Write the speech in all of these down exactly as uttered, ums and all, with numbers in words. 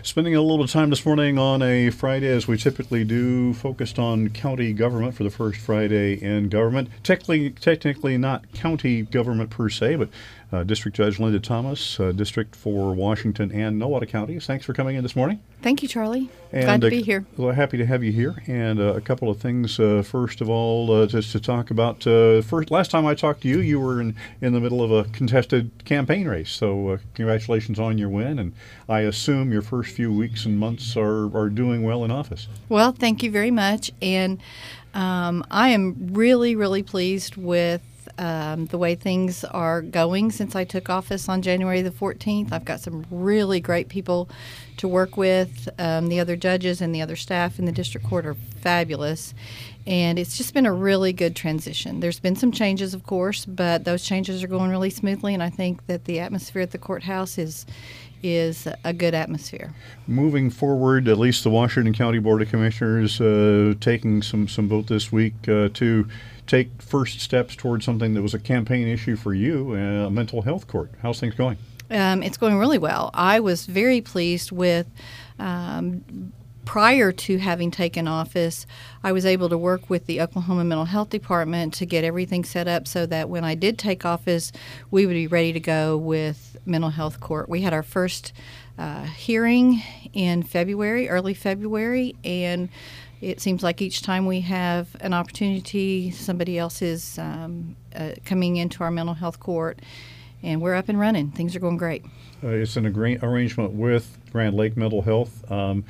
Spending a little time this morning on a Friday, as we typically do, focused on county government for the first Friday in government. Technically, technically not county government per se, but uh, District Judge Linda Thomas, uh, District for Washington and Nowata counties. Thanks for coming in this morning. Thank you, Charlie. And, Glad to uh, be here. Well, happy to have you here. And uh, a couple of things. Uh, first of all, uh, just to talk about, uh, first, last time I talked to you, you were in, in the middle of a contested campaign race. So uh, congratulations on your win. And I assume your first few weeks and months are, are doing well in office. Well, thank you very much. And um, I am really, really pleased with Um, the way things are going since I took office on January the fourteenth. I've got some really great people to work with. Um, the other judges and the other staff in the district court are fabulous. And it's just been a really good transition. There's been some changes, of course, but those changes are going really smoothly, and I think that the atmosphere at the courthouse is is a good atmosphere. Moving forward, at least the Washington County Board of Commissioners uh, taking some, some vote this week uh, to take first steps towards something that was a campaign issue for you, uh, a mental health court. How's things going? Um, it's going really well. I was very pleased with um, prior to having taken office, I was able to work with the Oklahoma Mental Health Department to get everything set up so that when I did take office, we would be ready to go with mental health court. We had our first uh, hearing in February, early February, and it seems like each time we have an opportunity, somebody else is um, uh, coming into our mental health court, and we're up and running. Things are going great. Uh, it's an agra- arrangement with Grand Lake Mental Health. Um,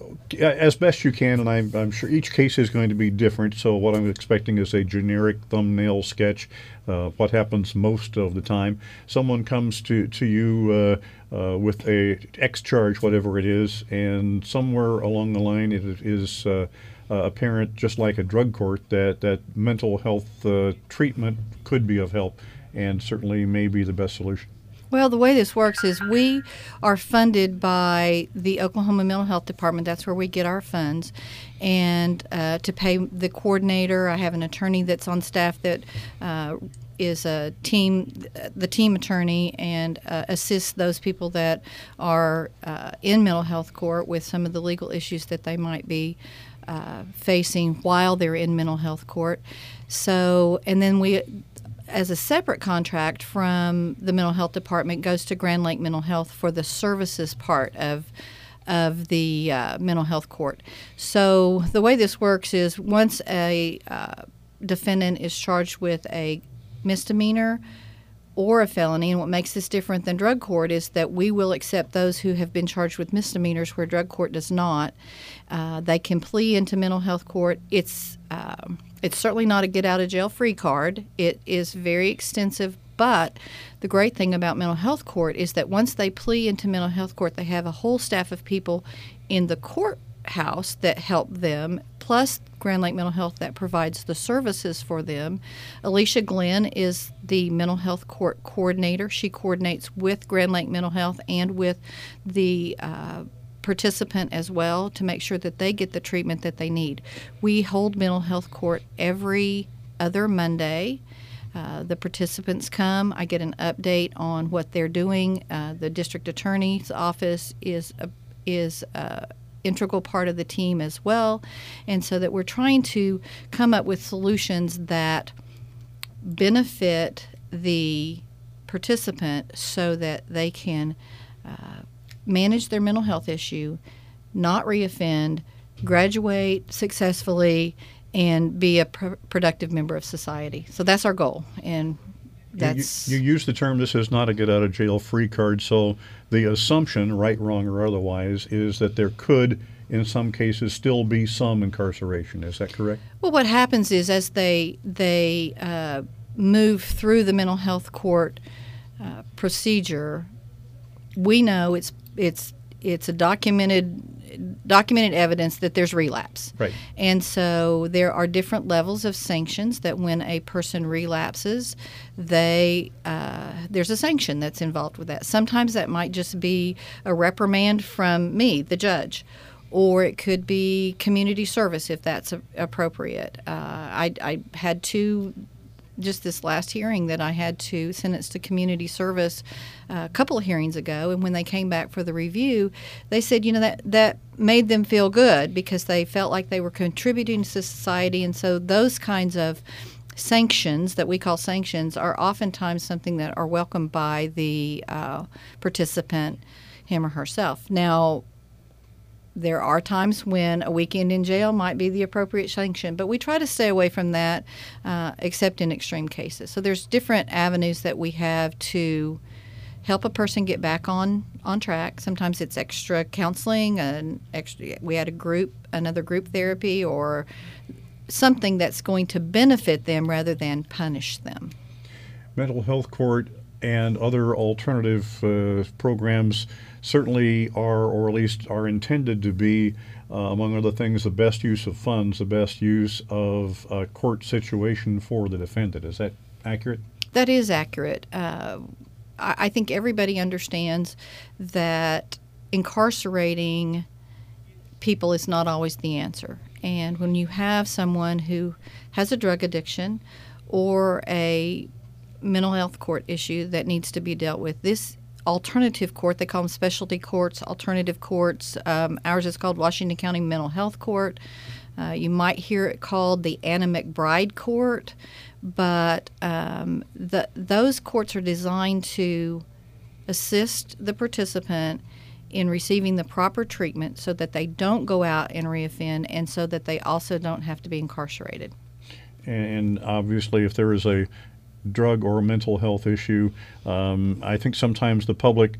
as best you can, and I'm, I'm sure each case is going to be different, so what I'm expecting is a generic thumbnail sketch, uh, what happens most of the time. Someone comes to, to you uh, uh, with a X charge, whatever it is, and somewhere along the line it is uh, uh, apparent, just like a drug court, that, that mental health uh, treatment could be of help and certainly may be the best solution. Well, the way this works is we are funded by the Oklahoma Mental Health Department. That's where we get our funds. And uh, to pay the coordinator, I have an attorney that's on staff that uh, is a team, the team attorney, and uh, assists those people that are uh, in mental health court with some of the legal issues that they might be uh, facing while they're in mental health court. So, and then we, as a separate contract from the mental health department, goes to Grand Lake Mental Health for the services part of of the uh, mental health court. So the way this works is once a uh, defendant is charged with a misdemeanor or a felony, and what makes this different than drug court is that we will accept those who have been charged with misdemeanors where drug court does not. Uh, they can plea into mental health court. It's um, It's certainly not a get-out-of-jail-free card. It is very extensive, but the great thing about mental health court is that once they plea into mental health court, they have a whole staff of people in the courthouse that help them, plus Grand Lake Mental Health that provides the services for them. Alicia Glenn is the mental health court coordinator. She coordinates with Grand Lake Mental Health and with the uh, participant as well to make sure that they get the treatment that they need. We hold mental health court every other Monday. Uh, the participants come. I get an update on what they're doing. Uh, the district attorney's office is a, is a integral part of the team as well, and so that we're trying to come up with solutions that benefit the participant so that they can uh, manage their mental health issue, not reoffend, graduate successfully, and be a pr- productive member of society. So that's our goal, and that's... You, you, you use the term, this is not a get-out-of-jail-free card, so the assumption, right, wrong, or otherwise, is that there could, in some cases, still be some incarceration. Is that correct? Well, what happens is as they, they uh, move through the mental health court uh, procedure, we know it's it's it's a documented documented evidence that there's relapse. Right. And so there are different levels of sanctions that when a person relapses, they uh, there's a sanction that's involved with that. Sometimes that might just be a reprimand from me, the judge, or it could be community service if that's a, appropriate. Uh, I, I had two just this last hearing that I had to sentence to community service uh, a couple of hearings ago, and when they came back for the review, they said, you know, that that made them feel good because they felt like they were contributing to society, and so those kinds of sanctions that we call sanctions are oftentimes something that are welcomed by the uh, participant, him or herself. Now, there are times when a weekend in jail might be the appropriate sanction, but we try to stay away from that uh, except in extreme cases. So there's different avenues that we have to help a person get back on, on track. Sometimes it's extra counseling, and extra, we had a group, another group therapy, or something that's going to benefit them rather than punish them. Mental health court and other alternative uh, programs certainly are, or at least are intended to be, uh, among other things, the best use of funds, the best use of a court situation for the defendant. Is that accurate? That is accurate. Uh, I, I think everybody understands that incarcerating people is not always the answer. And when you have someone who has a drug addiction or a mental health court issue that needs to be dealt with, this alternative court, they call them specialty courts, alternative courts. Um, ours is called Washington County Mental Health Court. Uh, you might hear it called the Anna McBride Court, but um, the, those courts are designed to assist the participant in receiving the proper treatment so that they don't go out and reoffend, and so that they also don't have to be incarcerated. And obviously, if there is a drug or mental health issue, um, I think sometimes the public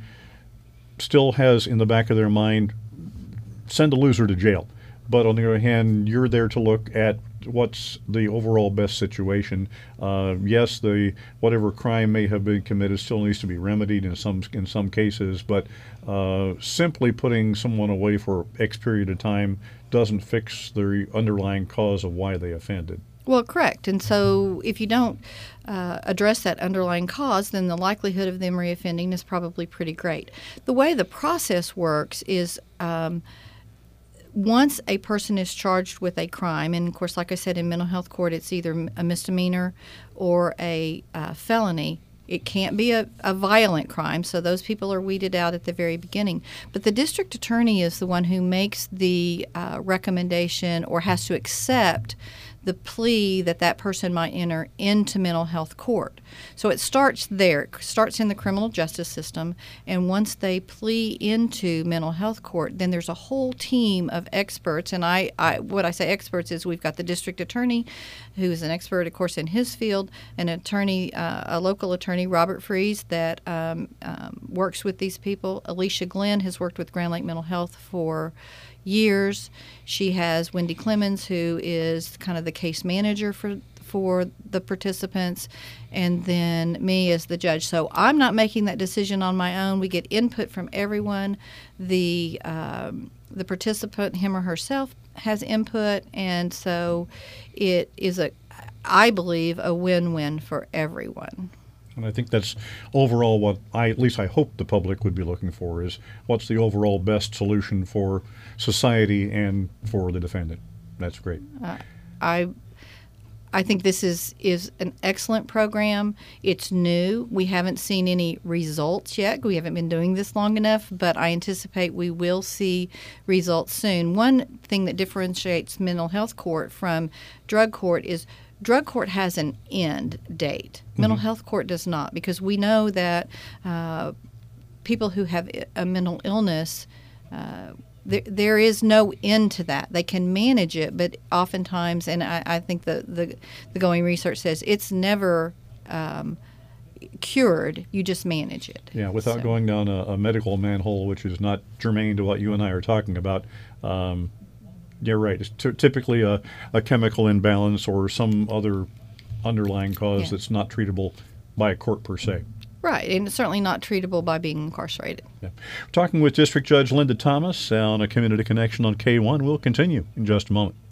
still has in the back of their mind, send a loser to jail. But on the other hand, you're there to look at what's the overall best situation. Uh, yes, the whatever crime may have been committed still needs to be remedied in some in some cases, but uh, simply putting someone away for X period of time doesn't fix the underlying cause of why they offended. Well, correct. And so if you don't uh, address that underlying cause, then the likelihood of them reoffending is probably pretty great. The way the process works is um, once a person is charged with a crime, and of course, like I said, in mental health court, it's either a misdemeanor or a uh, felony. It can't be a, a violent crime, so those people are weeded out at the very beginning. But the district attorney is the one who makes the uh, recommendation or has to accept the plea that that person might enter into mental health court. So it starts there. It starts in the criminal justice system, and once they plea into mental health court, then there's a whole team of experts. And I, I what I say experts is we've got the district attorney, who is an expert, of course, in his field, an attorney, uh, a local attorney, Robert Fries, that um, um, works with these people. Alicia Glenn has worked with Grand Lake Mental Health for years. She has Wendy Clemens, who is kind of the case manager for for the participants, and then me as the judge. So I'm not making that decision on my own. We get input from everyone. The um, the participant, him or herself, has input, and so it is a, I believe, a win-win for everyone. And I think that's overall what I, at least I hope the public would be looking for, is what's the overall best solution for society and for the defendant. That's great. Uh, I I think this is, is an excellent program. It's new. We haven't seen any results yet. We haven't been doing this long enough, but I anticipate we will see results soon. One thing that differentiates mental health court from drug court is drug court has an end date. Mm-hmm. Mental health court does not, because we know that uh, people who have a mental illness, uh, there, there is no end to that. They can manage it, but oftentimes, and I, I think the, the, the going research says it's never um, cured. You just manage it. Yeah, without so. going down a, a medical manhole, which is not germane to what you and I are talking about. Um, You're right. It's t- typically a, a chemical imbalance or some other underlying cause yeah. that's not treatable by a court per se. Right, and it's certainly not treatable by being incarcerated. Yeah. We're talking with District Judge Linda Thomas on A Community Connection on K one. We'll continue in just a moment.